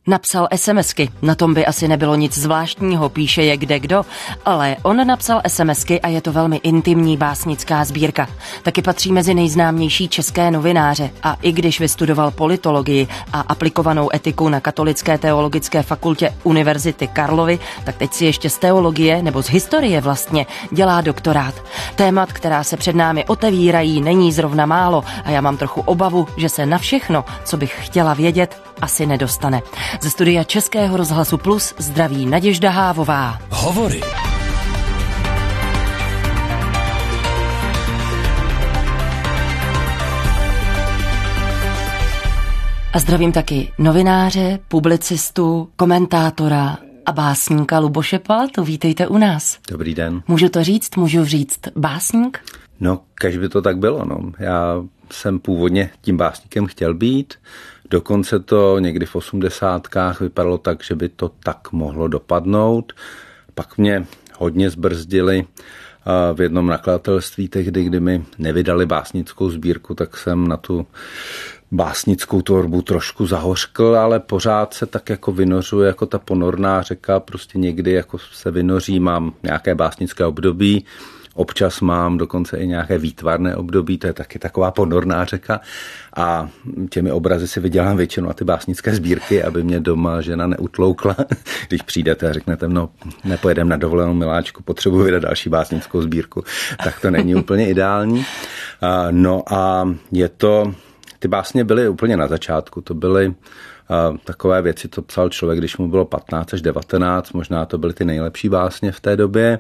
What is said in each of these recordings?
Napsal SMSky, na tom by asi nebylo nic zvláštního, píše je kdekdo, ale on napsal SMSky a je to velmi intimní básnická sbírka. Taky patří mezi nejznámější české novináře a i když vystudoval politologii a aplikovanou etiku na Katolické teologické fakultě Univerzity Karlovy, tak teď si ještě z teologie nebo z historie vlastně dělá doktorát. Témat, která se před námi otevírají, není zrovna málo a já mám trochu obavu, že se na všechno, co bych chtěla vědět, asi nedostane. Ze studia Českého rozhlasu Plus zdraví Naděžda Hávová. Hovory. A zdravím taky novináře, publicistu, komentátora a básníka Luboše Palatu. Vítejte u nás. Dobrý den. Můžu říct básník? No, kež by to tak bylo, no. Já jsem původně tím básníkem chtěl být, dokonce to někdy v 80kách vypadalo tak, že by to tak mohlo dopadnout. Pak mě hodně zbrzdili v jednom nakladatelství tehdy, kdy mi nevydali básnickou sbírku, tak jsem na tu básnickou tvorbu trošku zahořkl, ale pořád se tak jako vynořuje jako ta ponorná řeka, prostě někdy jako se vynoří, mám nějaké básnické období, občas mám dokonce i nějaké výtvarné období, to je taky taková ponorná řeka a těmi obrazy si vydělám většinou na ty básnické sbírky, aby mě doma žena neutloukla. Když přijdete a řeknete, no nepojedem na dovolenou, miláčku, potřebuji vydat další básnickou sbírku, tak to není úplně ideální. No a je to, ty básně byly úplně na začátku, to byly takové věci, co psal člověk, když mu bylo 15 až 19, možná to byly ty nejlepší básně v té době.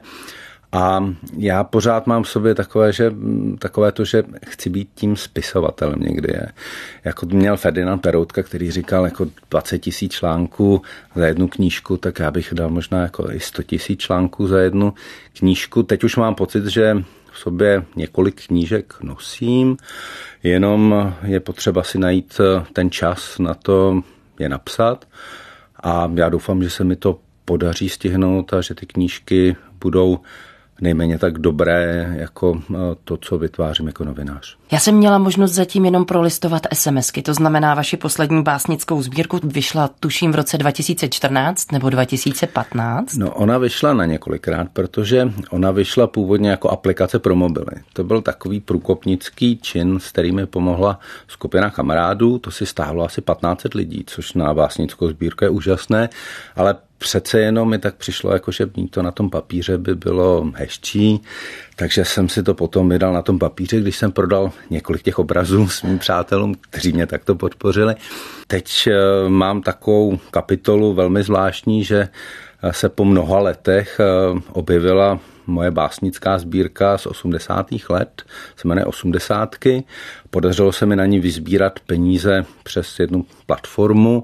A já pořád mám v sobě takové to, že chci být tím spisovatelem někdy. Jako měl Ferdinand Peroutka, který říkal jako 20 000 článků za jednu knížku, tak já bych dal možná jako i 100 000 článků za jednu knížku. Teď už mám pocit, že v sobě několik knížek nosím, jenom je potřeba si najít ten čas na to je napsat a já doufám, že se mi to podaří stihnout a že ty knížky budou nejméně tak dobré jako to, co vytvářím jako novinář. Já jsem měla možnost zatím jenom prolistovat SMSky, to znamená vaši poslední básnickou sbírku vyšla tuším v roce 2014 nebo 2015? No ona vyšla na několikrát, protože ona vyšla původně jako aplikace pro mobily. To byl takový průkopnický čin, s kterým mi pomohla skupina kamarádů, to si stáhlo asi 1500 lidí, což na básnickou sbírku je úžasné, ale přece jenom mi tak přišlo, jako že mít to na tom papíře by bylo hezčí, takže jsem si to potom vydal na tom papíře, když jsem prodal několik těch obrazů svým přátelům, kteří mě takto podpořili. Teď mám takovou kapitolu velmi zvláštní, že se po mnoha letech objevila moje básnická sbírka z 80. let, se jmenuje 80. Podařilo se mi na ní vysbírat peníze přes jednu platformu.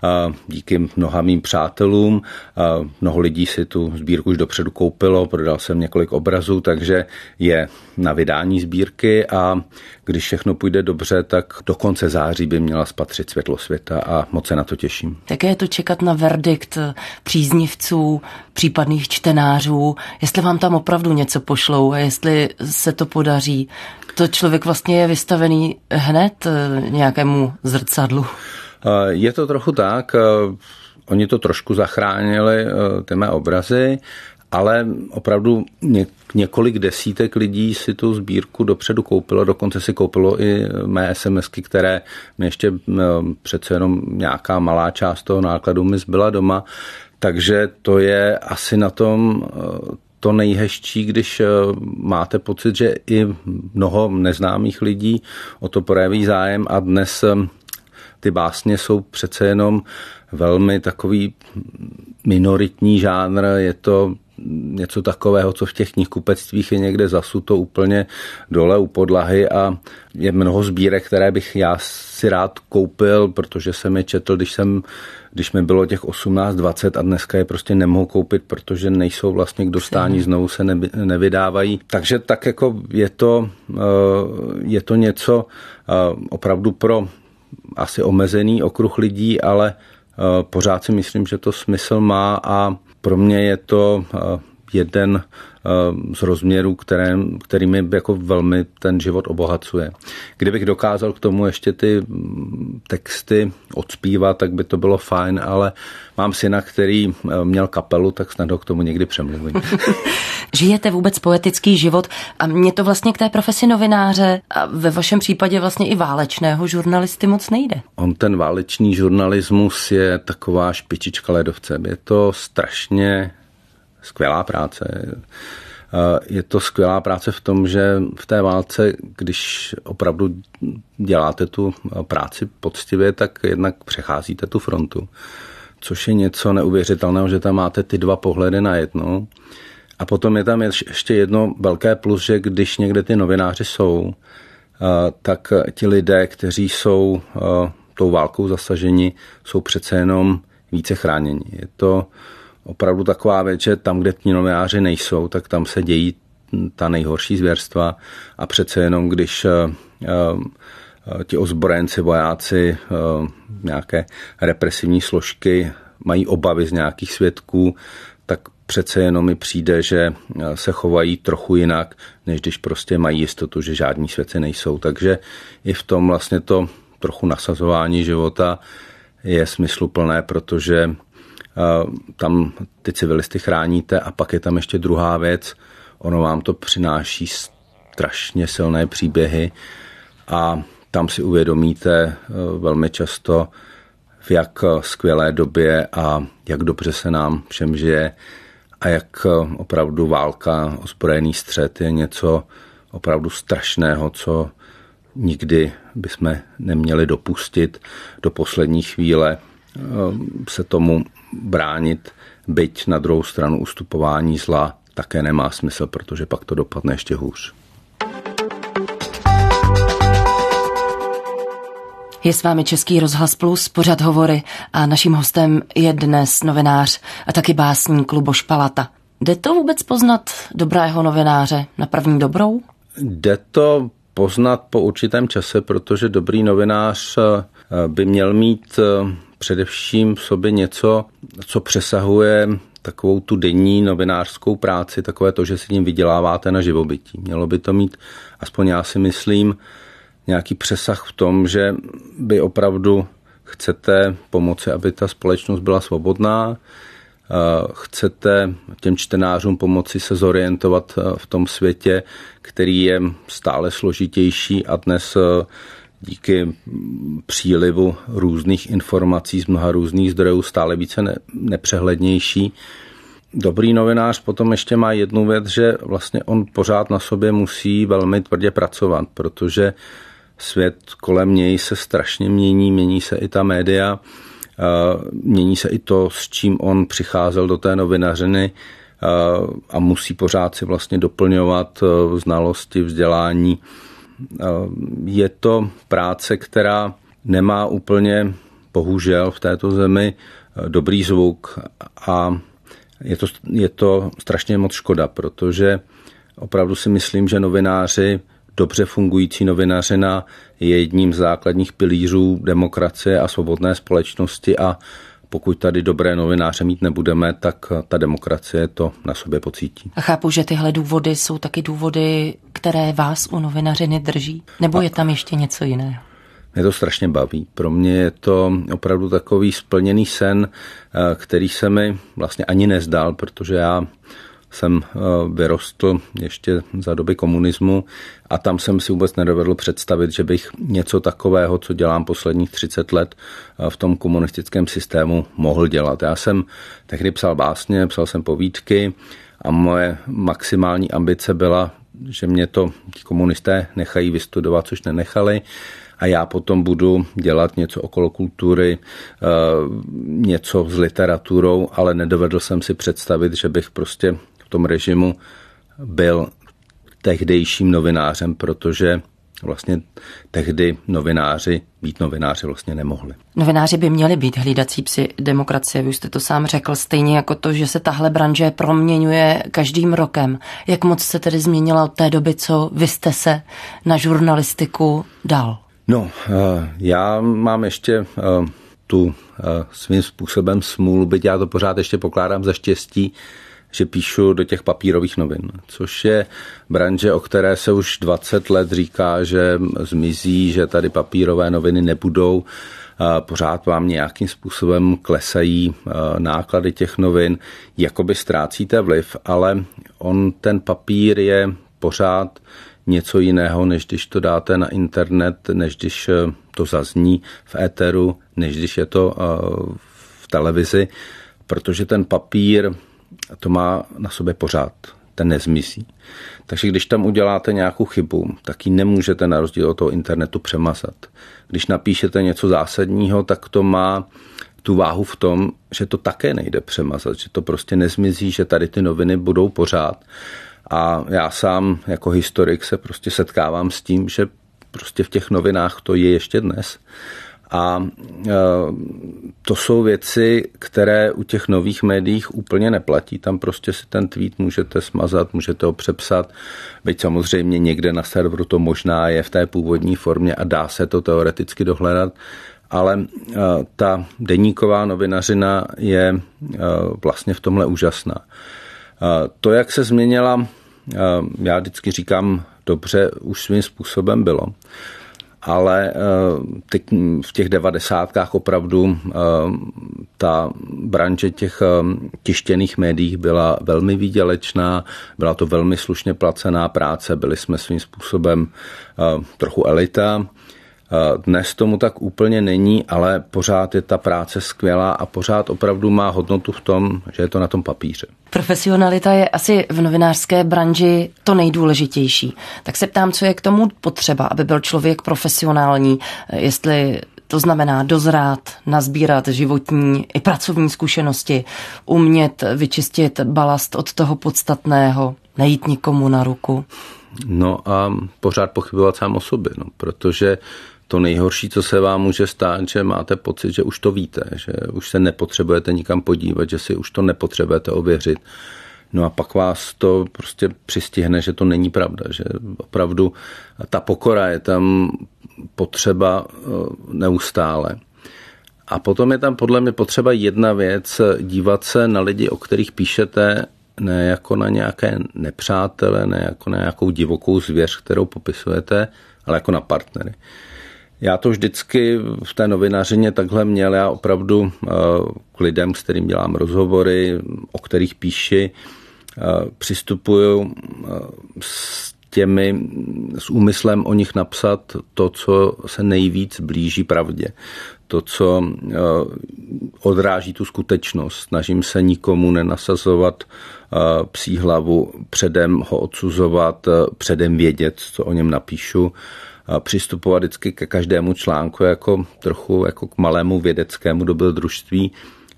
Díky mnoha mým přátelům. Mnoho lidí si tu sbírku už dopředu koupilo, prodal jsem několik obrazů, takže je na vydání sbírky a když všechno půjde dobře, tak do konce září by měla spatřit světlo světa a moc se na to těším. Jaké je to čekat na verdikt příznivců, případných čtenářů, jestli vám tam opravdu něco pošlou a jestli se to podaří? To člověk vlastně je vystavený hned nějakému zrcadlu. Je to trochu tak, oni to trošku zachránili, ty mé obrazy, ale opravdu několik desítek lidí si tu sbírku dopředu koupilo, dokonce si koupilo i mé SMSky, které mi ještě přece jenom nějaká malá část toho nákladu mi zbyla doma, takže to je asi na tom to nejhezčí, když máte pocit, že i mnoho neznámých lidí o to projeví zájem a dnes ty básně jsou přece jenom velmi takový minoritní žánr, je to něco takového, co v těch knihkupectvích je někde zasuto úplně dole u podlahy a je mnoho sbírek, které bych já si rád koupil, protože jsem je četl, když mi bylo těch 18-20 a dneska je prostě nemohu koupit, protože nejsou vlastně k dostání, znovu se nevydávají. Takže tak jako je to něco opravdu pro asi omezený okruh lidí, ale pořád si myslím, že to smysl má a pro mě je to jeden z rozměrů, kterými jako velmi ten život obohacuje. Kdybych dokázal k tomu ještě ty texty odspívat, tak by to bylo fajn, ale mám syna, který měl kapelu, tak snad ho k tomu někdy přemluvím. Žijete vůbec poetický život a mě to vlastně k té profesi novináře a ve vašem případě vlastně i válečného žurnalisty moc nejde. On ten válečný žurnalismus je taková špičička ledovce. Je to strašně skvělá práce. Je to skvělá práce v tom, že v té válce, když opravdu děláte tu práci poctivě, tak jednak přecházíte tu frontu, což je něco neuvěřitelného, že tam máte ty dva pohledy na jedno. A potom je tam ještě jedno velké plus, že když někde ty novináři jsou, tak ti lidé, kteří jsou tou válkou zasaženi, jsou přece jenom více chráněni. Je to opravdu taková věc, že tam, kde ti novináři nejsou, tak tam se dějí ta nejhorší zvěrstva a přece jenom, když ti ozbrojenci, vojáci, nějaké represivní složky mají obavy z nějakých svědků, tak přece jenom mi přijde, že se chovají trochu jinak, než když prostě mají jistotu, že žádní svědci nejsou. Takže i v tom vlastně to trochu nasazování života je smysluplné, protože tam ty civilisty chráníte a pak je tam ještě druhá věc. Ono vám to přináší strašně silné příběhy a tam si uvědomíte velmi často, v jak skvělé době a jak dobře se nám všem žije a jak opravdu válka, ozbrojený střet je něco opravdu strašného, co nikdy bychom neměli dopustit do poslední chvíle se tomu bránit, byť na druhou stranu ustupování zla také nemá smysl, protože pak to dopadne ještě hůř. Je s vámi Český rozhlas Plus, pořad Hovory a naším hostem je dnes novinář a taky básník Luboš Palata. Jde to vůbec poznat dobrého novináře na první dobrou? Jde to poznat po určitém čase, protože dobrý novinář by měl mít především v sobě něco, co přesahuje takovou tu denní novinářskou práci, takové to, že si tím vyděláváte na živobytí. Mělo by to mít, aspoň já si myslím, nějaký přesah v tom, že by opravdu chcete pomoci, aby ta společnost byla svobodná, chcete těm čtenářům pomoci se zorientovat v tom světě, který je stále složitější a dnes díky přílivu různých informací z mnoha různých zdrojů stále více nepřehlednější. Dobrý novinář potom ještě má jednu věc, že vlastně on pořád na sobě musí velmi tvrdě pracovat, protože svět kolem něj se strašně mění se i ta média, mění se i to, s čím on přicházel do té novinařiny a musí pořád si vlastně doplňovat znalosti, vzdělání. Je to práce, která nemá úplně, bohužel v této zemi, dobrý zvuk a je to strašně moc škoda, protože opravdu si myslím, že novináři, dobře fungující novinařina je jedním z základních pilířů demokracie a svobodné společnosti a pokud tady dobré novináře mít nebudeme, tak ta demokracie to na sobě pocítí. A chápu, že tyhle důvody jsou taky důvody, které vás u novinařiny drží? Nebo je tam ještě něco jiného? Mě to strašně baví. Pro mě je to opravdu takový splněný sen, který se mi vlastně ani nezdál, protože já jsem vyrostl ještě za doby komunismu a tam jsem si vůbec nedovedl představit, že bych něco takového, co dělám posledních 30 let v tom komunistickém systému, mohl dělat. Já jsem tehdy psal básně, psal jsem povídky a moje maximální ambice byla, že mě to komunisté nechají vystudovat, což nenechali. A já potom budu dělat něco okolo kultury, něco s literaturou, ale nedovedl jsem si představit, že bych prostě v tom režimu byl tehdejším novinářem, protože vlastně tehdy být novináři vlastně nemohli. Novináři by měli být hlídací psi demokracie, vy jste to sám řekl, stejně jako to, že se tahle branže proměňuje každým rokem. Jak moc se tedy změnila od té doby, co vy jste se na žurnalistiku dal? No, já mám ještě tu svým způsobem smůlu, byť já to pořád ještě pokládám za štěstí, že píšu do těch papírových novin, což je branže, o které se už 20 let říká, že zmizí, že tady papírové noviny nebudou. Pořád vám nějakým způsobem klesají náklady těch novin, jakoby ztrácíte vliv, ale ten papír je pořád něco jiného, než když to dáte na internet, než když to zazní v éteru, než když je to v televizi, protože ten papír to má na sobě pořád, ten nezmizí. Takže když tam uděláte nějakou chybu, tak ji nemůžete na rozdíl od toho internetu přemazat. Když napíšete něco zásadního, tak to má tu váhu v tom, že to také nejde přemazat, že to prostě nezmizí, že tady ty noviny budou pořád. A já sám jako historik se prostě setkávám s tím, že prostě v těch novinách to je ještě dnes. A to jsou věci, které u těch nových médiích úplně neplatí. Tam prostě si ten tweet můžete smazat, můžete ho přepsat, byť samozřejmě někde na serveru to možná je v té původní formě a dá se to teoreticky dohledat, ale ta deníková novinařina je vlastně v tomhle úžasná. To, jak se změnila, já vždycky říkám, dobře, už svým způsobem bylo. Ale teď v těch 90kách opravdu ta branže těch tištěných médií byla velmi výdělečná, byla to velmi slušně placená práce, byli jsme svým způsobem trochu elita. Dnes tomu tak úplně není, ale pořád je ta práce skvělá a pořád opravdu má hodnotu v tom, že je to na tom papíře. Profesionalita je asi v novinářské branži to nejdůležitější. Tak se ptám, co je k tomu potřeba, aby byl člověk profesionální, jestli to znamená dozrát, nazbírat životní i pracovní zkušenosti, umět vyčistit balast od toho podstatného, nejít nikomu na ruku. No a pořád pochybovat sám o sobě, protože to nejhorší, co se vám může stát, že máte pocit, že už to víte, že už se nepotřebujete nikam podívat, že si už to nepotřebujete ověřit. No a pak vás to prostě přistihne, že to není pravda, že opravdu ta pokora je tam potřeba neustále. A potom je tam podle mě potřeba jedna věc, dívat se na lidi, o kterých píšete, ne jako na nějaké nepřátele, ne jako na nějakou divokou zvěř, kterou popisujete, ale jako na partnery. Já to vždycky v té novinařině takhle měl, já opravdu k lidem, s kterým dělám rozhovory, o kterých píši, přistupuju s úmyslem o nich napsat to, co se nejvíc blíží pravdě. To, co odráží tu skutečnost. Snažím se nikomu nenasazovat psí hlavu, předem ho odsuzovat, předem vědět, co o něm napíšu. Přistupovat vždycky ke každému článku jako trochu jako k malému vědeckému dobrodružství,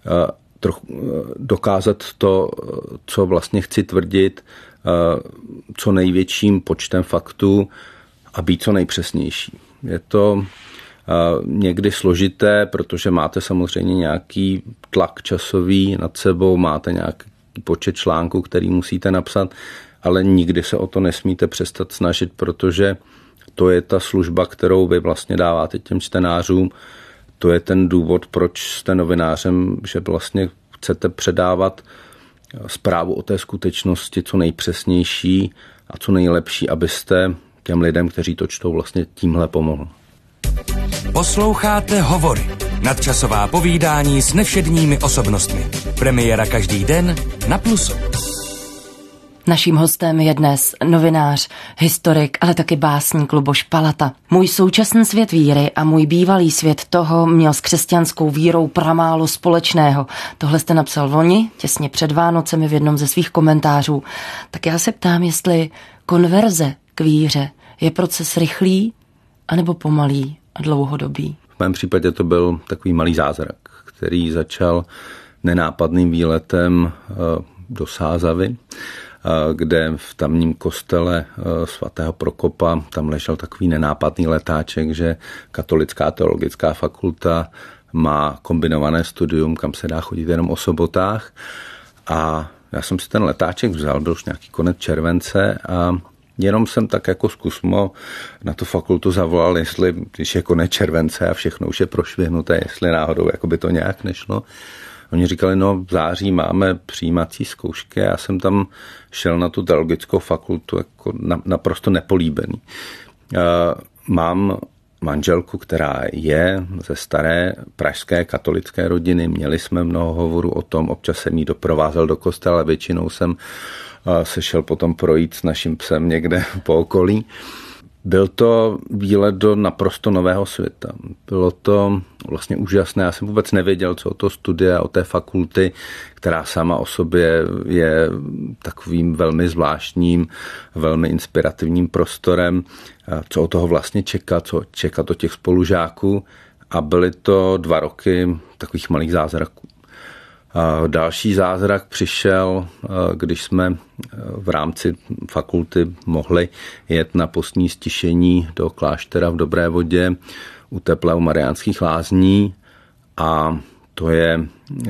dokázat to, co vlastně chci tvrdit, co největším počtem faktů a být co nejpřesnější. Je to někdy složité, protože máte samozřejmě nějaký tlak časový nad sebou, máte nějaký počet článků, který musíte napsat, ale nikdy se o to nesmíte přestat snažit, protože to je ta služba, kterou vy vlastně dáváte těm čtenářům. To je ten důvod, proč jste novinářem, že vlastně chcete předávat zprávu o té skutečnosti co nejpřesnější a co nejlepší, abyste těm lidem, kteří to čtou, vlastně tímhle pomohl. Posloucháte Hovory, nadčasová povídání s nevšedními osobnostmi. Premiéra každý den na Plusu. Naším hostem je dnes novinář, historik, ale taky básník Luboš Palata. Můj současný svět víry a můj bývalý svět toho měl s křesťanskou vírou pramálo společného. Tohle jste napsal loni, těsně před Vánocemi v jednom ze svých komentářů. Tak já se ptám, jestli konverze k víře je proces rychlý anebo pomalý a dlouhodobý. V mém případě to byl takový malý zázrak, který začal nenápadným výletem do Sázavy, kde v tamním kostele svatého Prokopa tam ležel takový nenápadný letáček, že Katolická teologická fakulta má kombinované studium, kam se dá chodit jenom o sobotách. A já jsem si ten letáček vzal, byl už nějaký konec července a jenom jsem tak jako zkusmo na tu fakultu zavolal, jestli, když je konec července a všechno už je prošvihnuté, jestli náhodou jako by to nějak nešlo. Oni říkali, no v září máme přijímací zkoušky, já jsem tam šel na tu teologickou fakultu jako naprosto nepolíbený. Mám manželku, která je ze staré pražské katolické rodiny, měli jsme mnoho hovorů o tom, občas jsem jí doprovázel do kostela, ale většinou jsem se šel potom projít s naším psem někde po okolí. Byl to výlet do naprosto nového světa. Bylo to vlastně úžasné. Já jsem vůbec nevěděl, co o to studia, o té fakulty, která sama o sobě je takovým velmi zvláštním, velmi inspirativním prostorem, co od toho vlastně čekat, co čekat od těch spolužáků. A byly to 2 roky takových malých zázraků. Další zázrak přišel, když jsme v rámci fakulty mohli jet na postní stišení do kláštera v Dobré Vodě u Tepla u Mariánských Lázní, a to je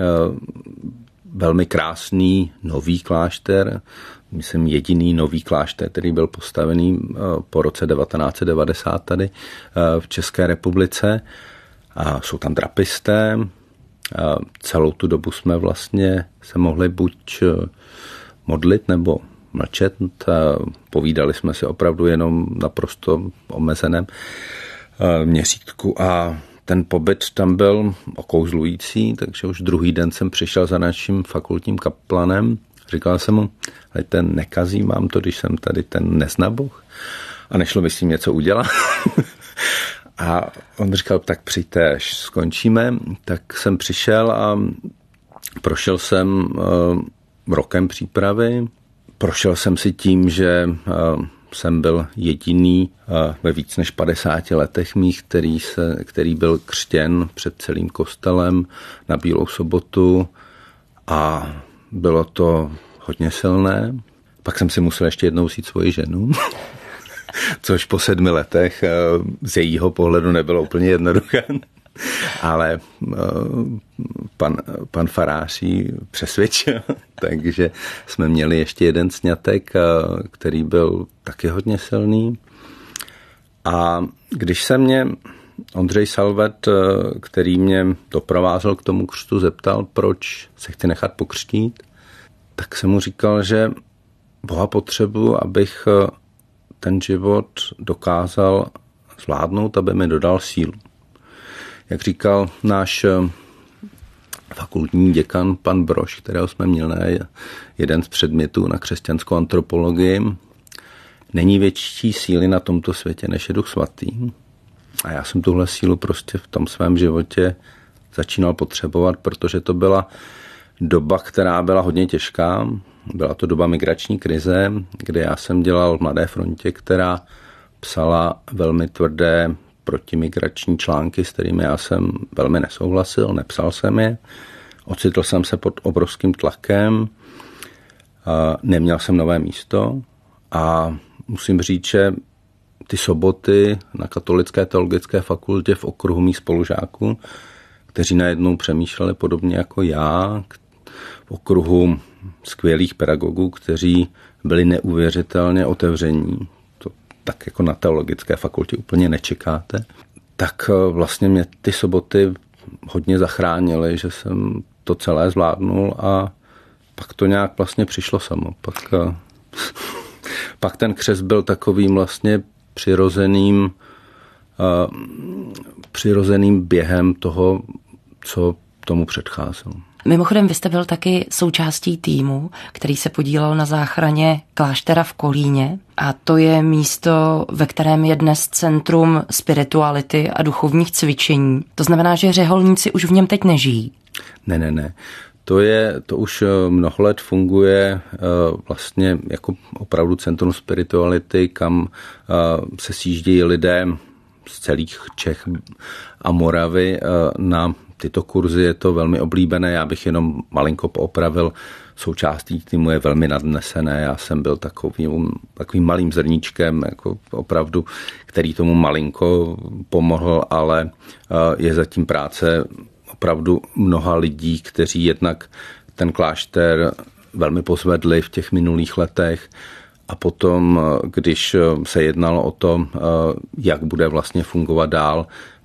velmi krásný nový klášter, myslím jediný nový klášter, který byl postavený po roce 1990 tady v České republice. A jsou tam trapisté. Celou tu dobu jsme vlastně se mohli buď modlit nebo mlčet. Povídali jsme si opravdu jenom naprosto omezeném měřítku a ten pobyt tam byl okouzlující, takže už druhý den jsem přišel za naším fakultním kaplanem. Říkal jsem mu, ten nekazí mám to, když jsem tady ten neznaboch a nešlo mi s tím něco udělat. A on říkal, tak přijďte, až skončíme. Tak jsem přišel a prošel jsem rokem přípravy. Prošel jsem si tím, že jsem byl jediný ve víc než 50 letech mých, který byl křtěn před celým kostelem na Bílou sobotu a bylo to hodně silné. Pak jsem si musel ještě jednou vzít svoji ženu, což po 7 letech z jejího pohledu nebylo úplně jednoduché. Ale pan farář ji přesvědčil, takže jsme měli ještě jeden sňatek, který byl taky hodně silný. A když se mě Ondřej Salvet, který mě doprovázel k tomu křtu, zeptal, proč se chci nechat pokřtít, tak jsem mu říkal, že Boha potřebuji, abych ten život dokázal zvládnout, aby mi dodal sílu. Jak říkal náš fakultní děkan pan Brož, kterého jsme měli na jeden z předmětů na křesťanskou antropologii, není větší síly na tomto světě, než je Duch svatý. A já jsem tuhle sílu prostě v tom svém životě začínal potřebovat, protože to byla doba, která byla hodně těžká. Byla to doba migrační krize, kde já jsem dělal v Mladé frontě, která psala velmi tvrdé protimigrační články, s kterými já jsem velmi nesouhlasil, nepsal jsem je. Ocitl jsem se pod obrovským tlakem, neměl jsem nové místo a musím říct, že ty soboty na Katolické teologické fakultě v okruhu mých spolužáků, kteří najednou přemýšleli podobně jako já, v okruhu skvělých pedagogů, kteří byli neuvěřitelně otevření, to tak jako na teologické fakultě úplně nečekáte, tak vlastně mě ty soboty hodně zachránily, že jsem to celé zvládnul a pak to nějak vlastně přišlo samo. Pak ten křest byl takovým vlastně přirozeným během toho, co tomu předcházelo. Mimochodem, vy jste byl taky součástí týmu, který se podílel na záchraně kláštera v Kolíně, a to je místo, ve kterém je dnes centrum spirituality a duchovních cvičení. To znamená, že řeholníci už v něm teď nežijí. Ne. To už mnoho let funguje vlastně jako opravdu centrum spirituality, kam se sjíždějí lidé z celých Čech a Moravy na tyto kurzy. Je to velmi oblíbené, já bych jenom malinko poopravil. Součástí týmu je velmi nadnesené, já jsem byl takovým malým zrníčkem, jako opravdu, který tomu malinko pomohl, ale je zatím práce opravdu mnoha lidí, kteří jednak ten klášter velmi pozvedli v těch minulých letech a potom, když se jednalo o to, jak bude vlastně fungovat dál,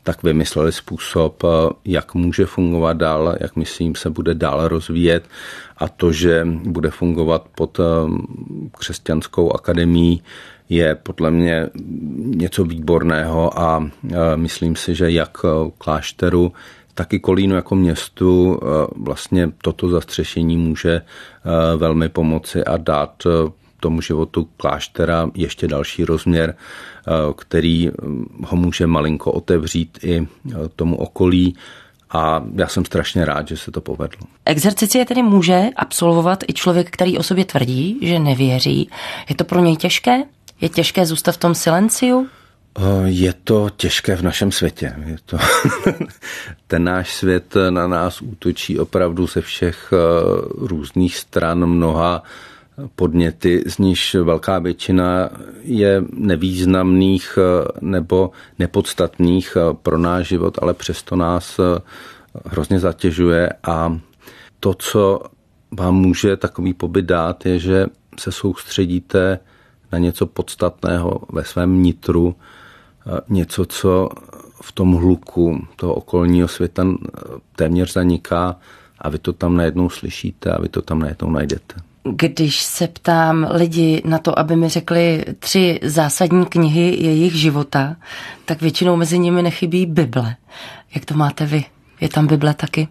tak vymysleli způsob, jak může fungovat dál, jak myslím se bude dál rozvíjet, a to, že bude fungovat pod křesťanskou akademií, je podle mě něco výborného a myslím si, že jak klášteru, tak i Kolínu jako městu vlastně toto zastřešení může velmi pomoci a dát tomu životu kláštera ještě další rozměr, který ho může malinko otevřít i tomu okolí. A já jsem strašně rád, že se to povedlo. Exercicie tedy může absolvovat i člověk, který o sobě tvrdí, že nevěří. Je to pro něj těžké? Je těžké zůstat v tom silenciu? Je to těžké v našem světě. Ten náš svět na nás útočí opravdu ze všech různých stran, mnoha podněty, z nichž velká většina je nevýznamných nebo nepodstatných pro náš život, ale přesto nás hrozně zatěžuje. A to, co vám může takový pobyt dát, je, že se soustředíte na něco podstatného ve svém nitru, něco, co v tom hluku toho okolního světa téměř zaniká, a vy to tam najednou slyšíte a vy to tam najednou najdete. Když se ptám lidi na to, aby mi řekli 3 zásadní knihy jejich života, tak většinou mezi nimi nechybí Bible. Jak to máte vy? Je tam Bible taky?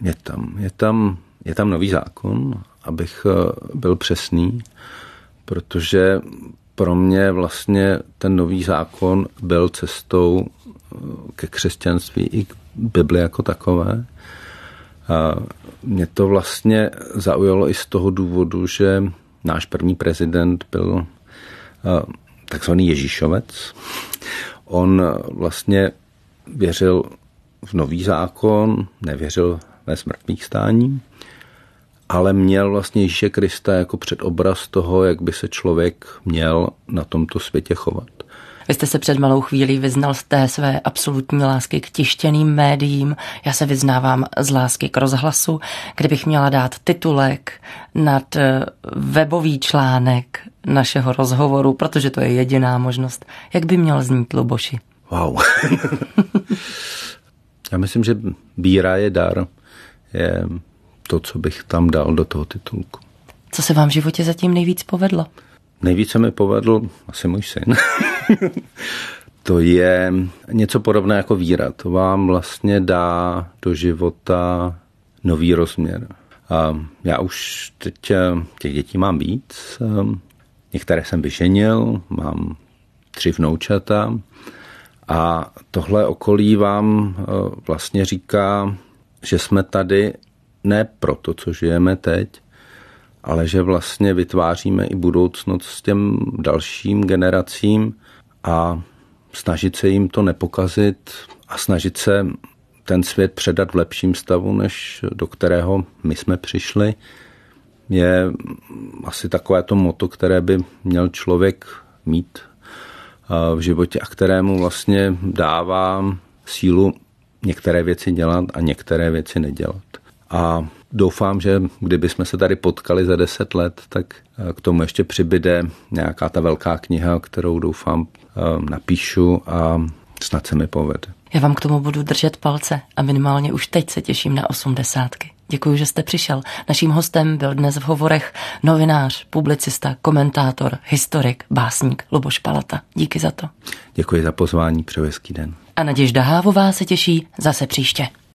Je tam Nový zákon, abych byl přesný, protože pro mě vlastně ten Nový zákon byl cestou ke křesťanství i k Bibli jako takové. Mě to vlastně zaujalo i z toho důvodu, že náš první prezident byl takzvaný Ježíšovec. On vlastně věřil v Nový zákon, nevěřil ve smrtvých stání, ale měl vlastně Ježíše Krista jako předobraz toho, jak by se člověk měl na tomto světě chovat. Vy jste se před malou chvílí vyznal z té své absolutní lásky k tištěným médiím. Já se vyznávám z lásky k rozhlasu. Kdybych měla dát titulek nad webový článek našeho rozhovoru, protože to je jediná možnost, jak by měl znít, Luboši? Wow. Já myslím, že víra je dar. Je to, co bych tam dal do toho titulku. Co se vám v životě zatím nejvíc povedlo? Nejvíce mi povedl asi můj syn. To je něco podobné jako víra. To vám vlastně dá do života nový rozměr. A já už teď těch dětí mám víc. Některé jsem vyženil, mám 3 vnoučata. A tohle okolí vám vlastně říká, že jsme tady ne proto, co žijeme teď, ale že vlastně vytváříme i budoucnost s těm dalším generacím a snažit se jim to nepokazit a snažit se ten svět předat v lepším stavu, než do kterého my jsme přišli, je asi takové to motto, které by měl člověk mít v životě a kterému vlastně dává sílu některé věci dělat a některé věci nedělat. A doufám, že kdybychom se tady potkali za 10 let, tak k tomu ještě přibyde nějaká ta velká kniha, kterou doufám napíšu a snad se mi povede. Já vám k tomu budu držet palce a minimálně už teď se těším na 80. Děkuji, že jste přišel. Naším hostem byl dnes v hovorech novinář, publicista, komentátor, historik, básník Luboš Palata. Díky za to. Děkuji za pozvání, přeji hezký den. A Naděžda Hávová se těší zase příště.